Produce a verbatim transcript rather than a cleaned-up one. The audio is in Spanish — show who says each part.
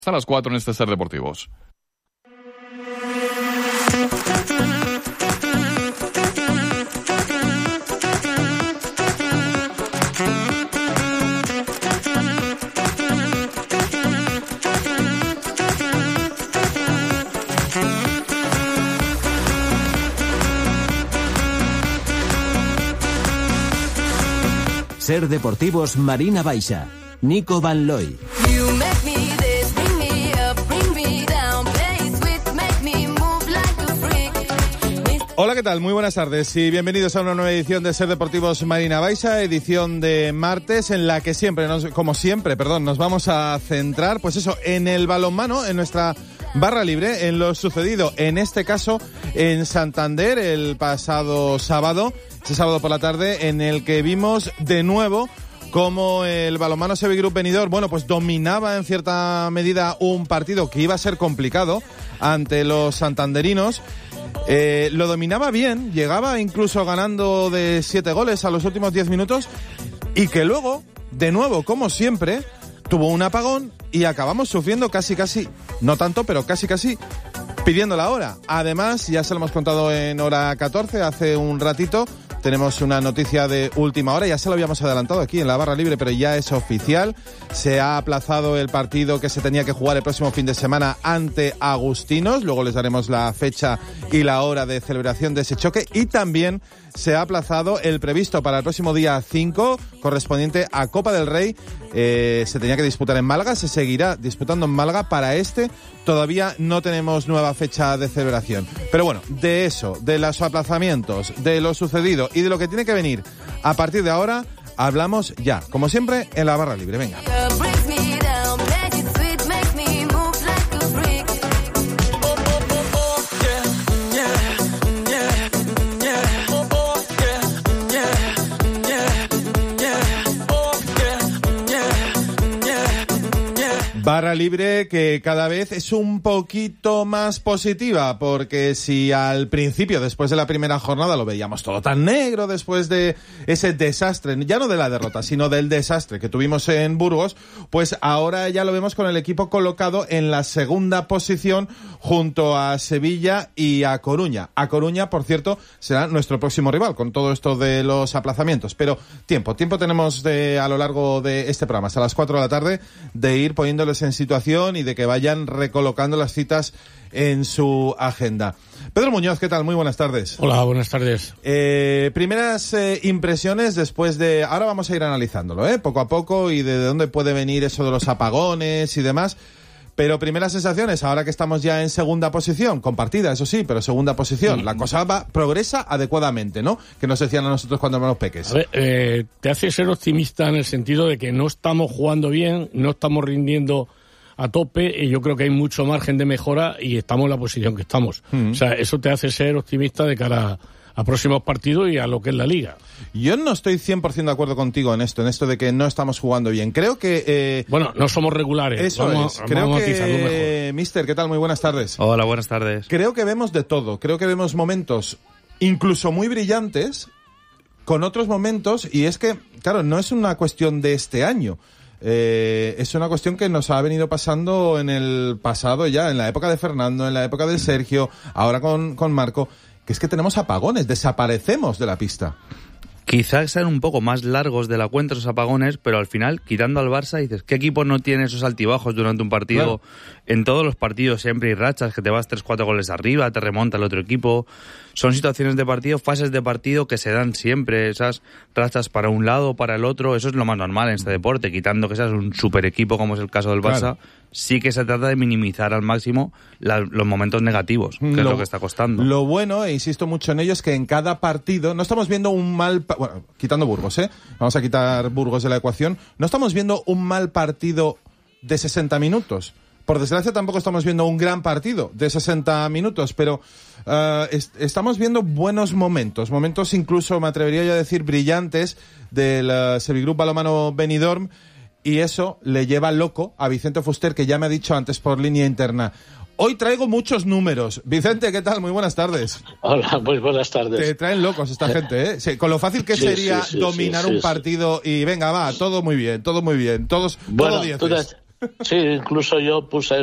Speaker 1: Hasta las cuatro en este Ser Deportivos.
Speaker 2: Ser Deportivos Marina Baixa, Nico Van Looy.
Speaker 3: Hola, ¿qué tal? Muy buenas tardes y bienvenidos a una nueva edición de Ser Deportivos Marina Baixa, edición de martes en la que siempre, nos, como siempre, perdón, nos vamos a centrar, pues eso, en el balonmano, en nuestra barra libre, en lo sucedido, en este caso, en Santander el pasado sábado, ese sábado por la tarde, en el que vimos de nuevo como el balonmano Sevilla Benidorm, bueno, pues dominaba en cierta medida un partido que iba a ser complicado ante los santanderinos. Eh, lo dominaba bien, llegaba incluso ganando de siete goles a los últimos diez minutos y que luego, de nuevo, como siempre, tuvo un apagón y acabamos sufriendo casi casi, no tanto, pero casi casi pidiendo la hora. Además, ya se lo hemos contado en hora catorce, hace un ratito, tenemos una noticia de última hora, ya se lo habíamos adelantado aquí en la barra libre, pero ya es oficial. Se ha aplazado el partido que se tenía que jugar el próximo fin de semana ante Agustinos. Luego les daremos la fecha y la hora de celebración de ese choque. Y también se ha aplazado el previsto para el próximo día cinco, correspondiente a Copa del Rey. Eh, se tenía que disputar en Málaga, se seguirá disputando en Málaga. Para este todavía no tenemos nueva fecha de celebración. Pero bueno, de eso, de los aplazamientos, de lo sucedido y de lo que tiene que venir a partir de ahora, hablamos ya, como siempre, en la barra libre. Venga. Barra libre que cada vez es un poquito más positiva, porque si al principio, después de la primera jornada, lo veíamos todo tan negro después de ese desastre, ya no de la derrota, sino del desastre que tuvimos en Burgos, pues ahora ya lo vemos con el equipo colocado en la segunda posición junto a Sevilla y a Coruña. A Coruña, por cierto, será nuestro próximo rival con todo esto de los aplazamientos. Pero tiempo, tiempo tenemos de, a lo largo de este programa, hasta las cuatro de la tarde, de ir poniéndoles en situación y de que vayan recolocando las citas en su agenda. Pedro Muñoz, ¿qué tal? Muy buenas tardes.
Speaker 4: Hola, buenas tardes.
Speaker 3: Eh, primeras eh, impresiones después de... Ahora vamos a ir analizándolo, ¿eh? Poco a poco, y de dónde puede venir eso de los apagones y demás. Pero primeras sensaciones, ahora que estamos ya en segunda posición, compartida, eso sí, pero segunda posición, mm. la cosa va, progresa adecuadamente, ¿no? Que nos decían a nosotros cuando éramos peques.
Speaker 4: A ver, eh, te hace ser optimista en el sentido de que no estamos jugando bien, no estamos rindiendo a tope, y yo creo que hay mucho margen de mejora y estamos en la posición que estamos. Mm. O sea, eso te hace ser optimista de cara a, a próximos partidos y a lo que es la Liga.
Speaker 3: Yo no estoy cien por ciento de acuerdo contigo en esto, en esto de que no estamos jugando bien. Creo que... Eh,
Speaker 4: bueno, no somos regulares.
Speaker 3: Eso
Speaker 4: vamos,
Speaker 3: es. Creo
Speaker 4: vamos
Speaker 3: que... Eh, Mister, ¿qué tal? Muy buenas tardes.
Speaker 5: Hola, buenas tardes.
Speaker 3: Creo que vemos de todo. Creo que vemos momentos incluso muy brillantes con otros momentos, y es que, claro, no es una cuestión de este año. Eh, es una cuestión que nos ha venido pasando en el pasado ya, en la época de Fernando, en la época de Sergio, ahora con, con Marco, que es que tenemos apagones, desaparecemos de la pista.
Speaker 5: Quizás sean un poco más largos de la cuenta esos apagones, pero al final, quitando al Barça, dices, ¿qué equipo no tiene esos altibajos durante un partido? Claro. En todos los partidos siempre hay rachas, que te vas tres cuatro goles arriba, te remonta el otro equipo. Son situaciones de partido, fases de partido que se dan siempre, esas rachas para un lado o para el otro. Eso es lo más normal en este deporte, quitando que seas un super equipo como es el caso del Barça. Claro. Sí que se trata de minimizar al máximo la, los momentos negativos, que lo, es lo que está costando.
Speaker 3: Lo bueno, e insisto mucho en ello, es que en cada partido no estamos viendo un mal... Bueno, quitando Burgos, ¿eh? Vamos a quitar Burgos de la ecuación. No estamos viendo un mal partido de sesenta minutos. Por desgracia tampoco estamos viendo un gran partido de sesenta minutos, pero uh, est- estamos viendo buenos momentos, momentos incluso, me atrevería yo a decir, brillantes del uh, Sevilla Balonmano Benidorm, y eso le lleva loco a Vicente Fuster, que ya me ha dicho antes por línea interna. Hoy traigo muchos números. Vicente, ¿qué tal? Muy buenas tardes.
Speaker 6: Hola, muy buenas tardes.
Speaker 3: Te traen locos esta gente, ¿eh? Sí, con lo fácil que sí, sería sí, sí, dominar sí, sí, un partido sí. y venga, va, todo muy bien, todo muy bien, todos,
Speaker 6: bueno,
Speaker 3: todo dieces.
Speaker 6: Tú, Sí, incluso yo puse